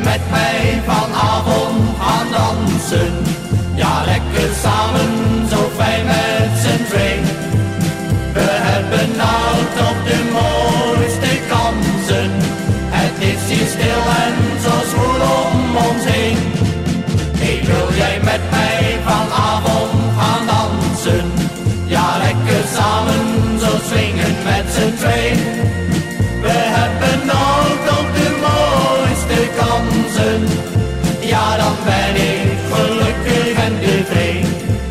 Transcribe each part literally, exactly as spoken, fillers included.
met mij vanavond gaan dansen? Ja, lekker samen, zo fijn met z'n twee. We hebben nou toch de mooiste kansen. Het is hier stil en zo zwoel om ons heen. Hey, wil jij met mij vanavond gaan dansen? Ja, lekker samen, zo swingen met z'n twee. We hebben nou toch de mooiste kansen. Ja, dan ben ik gelukkig en tevreden.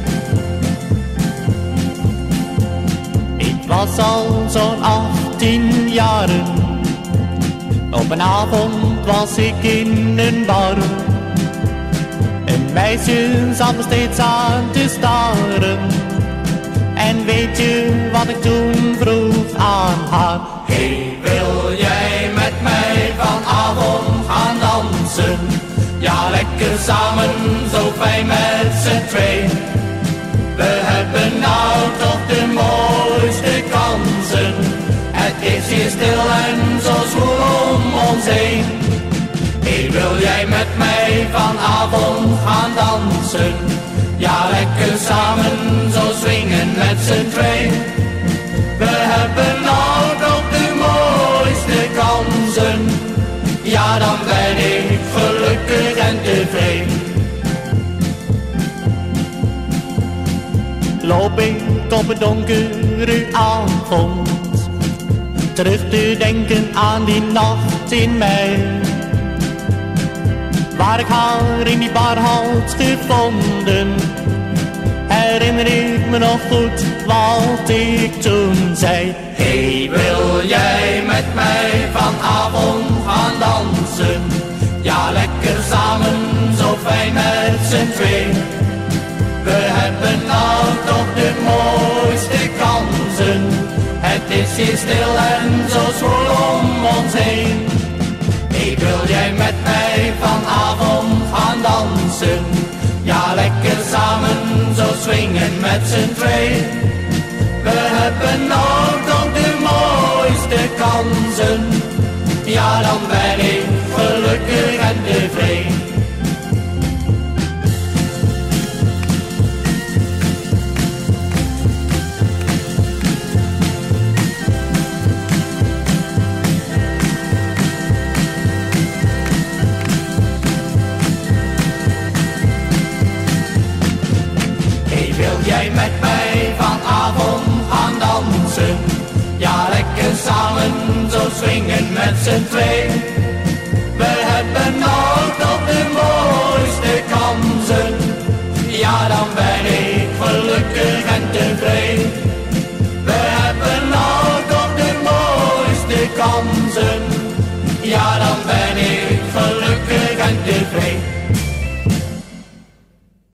Ik was al zo'n achttien jaren. Op een avond was ik in een bar. Een meisje zat me steeds aan te staren. En weet je wat ik toen vroeg aan haar? Hey, wil jij met mij vanavond gaan dansen? Ja, lekker samen, zo fijn met z'n twee. We hebben nou toch de mooiste kansen. Het is hier stil en zo zwoel om ons heen. Hey, wil jij met mij vanavond gaan dansen? Ja, lekker samen, zo swingen met z'n twee. We hebben nou toch de mooiste kansen. Ja, dan ben ik gelukkig en tevreden. Loop ik op een donkere avond, terug te denken aan die nacht in mei, waar ik haar in die bar had gevonden. Herinner ik me nog goed wat ik toen zei. Hey, wil jij met mij vanavond gaan dansen? Ja, lekker samen, zo fijn met z'n twee. We hebben nou toch de mooiste kansen. Het is hier stil en zo zwoel om ons heen. Hey, wil jij met mij vanavond gaan dansen? Ja, lekker samen, zo swingen met z'n twee. We hebben nou toch de mooiste kansen. Ja, dan ben ik gelukkig en tevreden. Wil jij met mij vanavond gaan dansen? Ja, lekker samen, zo swingen met z'n twee. We hebben nou toch de mooiste kansen. Ja, dan ben ik gelukkig en tevreden. We hebben nou toch de mooiste kansen. Ja, dan ben ik gelukkig en tevreden.